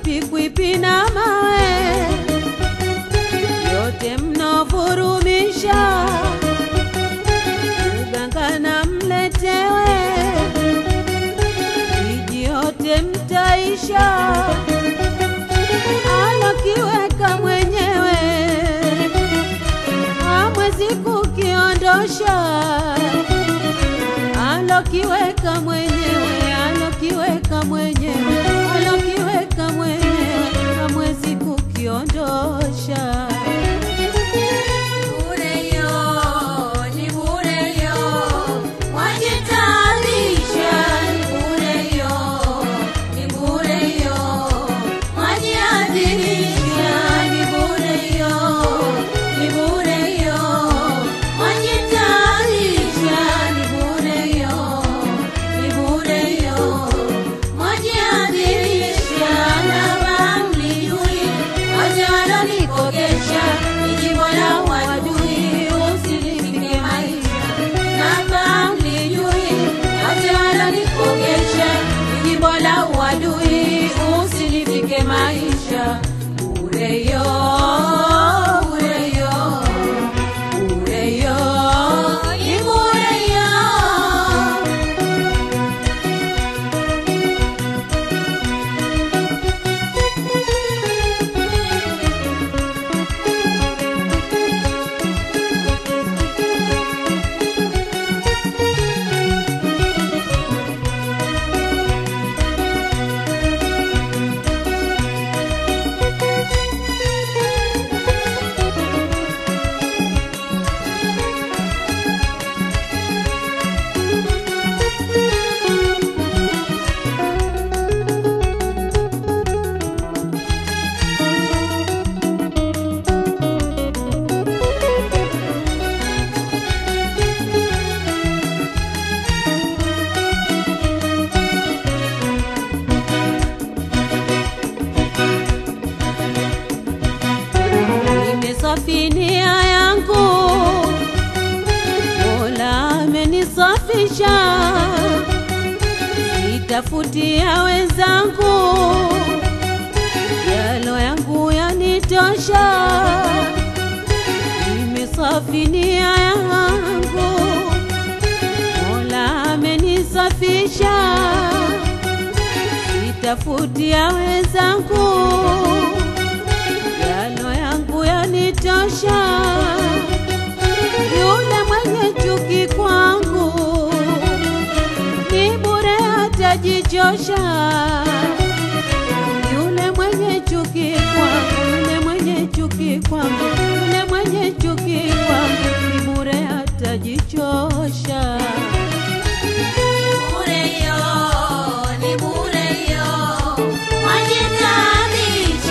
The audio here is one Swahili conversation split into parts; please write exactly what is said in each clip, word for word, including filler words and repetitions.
vikwipi na mawe, yote mnovurumisha, uganga na mletewe, iji yote mtaisha, alokiweka mwenyewe, hamwezi kukiondosha, alokiweka mwenyewe, alokiweka mwenyewe, alokiweka mwenyewe, hamwezi kukiondosha. Wadui usinifike maisha, ureyo, ureyo, ureyo, ureyo. Safinia yangu Mola amenisafisha, sitafutia wenzangu, yalo yangu yanitosha. Nimesafinia yangu Mola amenisafisha, sitafutia wenzangu, yanitosha. Yule mwenye chuki kwangu ni bure atajichosha. Yule mwenye chuki kwangu, yule mwenye chuki kwangu, yule mwenye chuki kwangu ni bure atajichosha. Bure yo, ni bure yo, wajitalisha.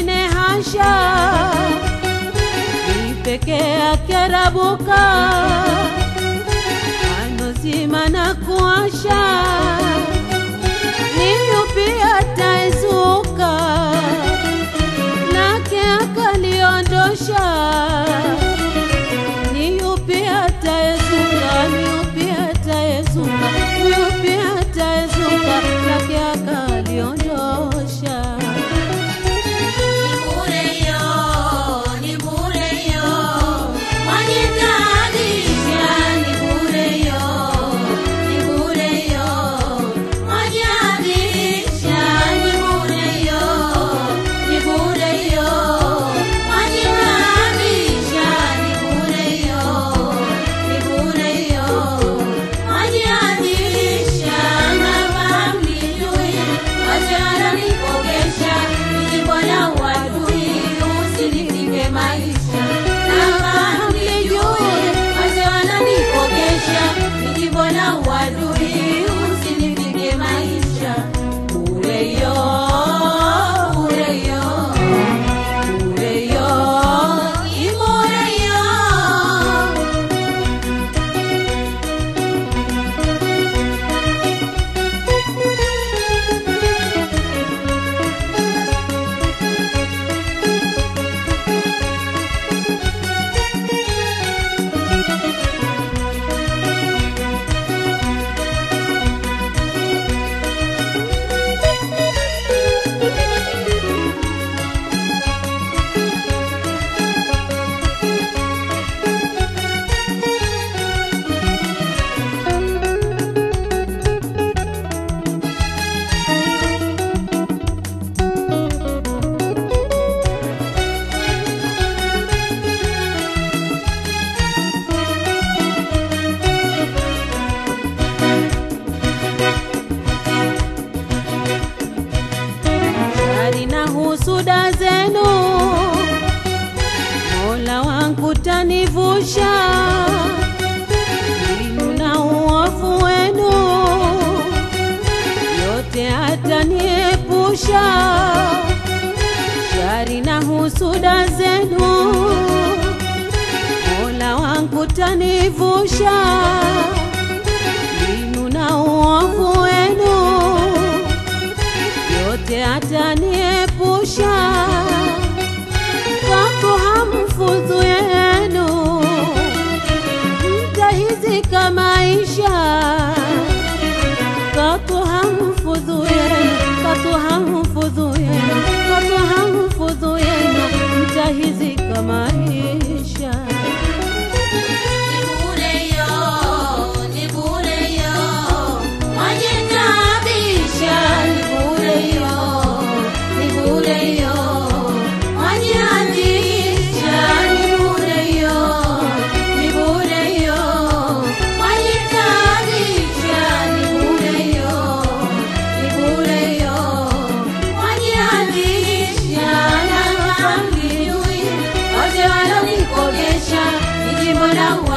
mwingine hasha, ni peke yake Rabuka, anozima na kuasha, ni yupi ataezuka, lake akaliondosha, ni yupi ataezuka, ni yupi ataezuka, ni yupi ataezuka, lake akaliondosha. Husuda zenu Mola wangu tanivusha, elimu na uovu wenu yote ataniepusha. Shari na husuda zenu Mola wangu tanivusha, elimu na uovu wenu yote ataniepusha. Kwako hamfudhu yenu mtahizika maisha, kwako hamfudhu yenu, kwako hamfudhu yenu, kwako hamfudhu yenu mtahizika maisha. Now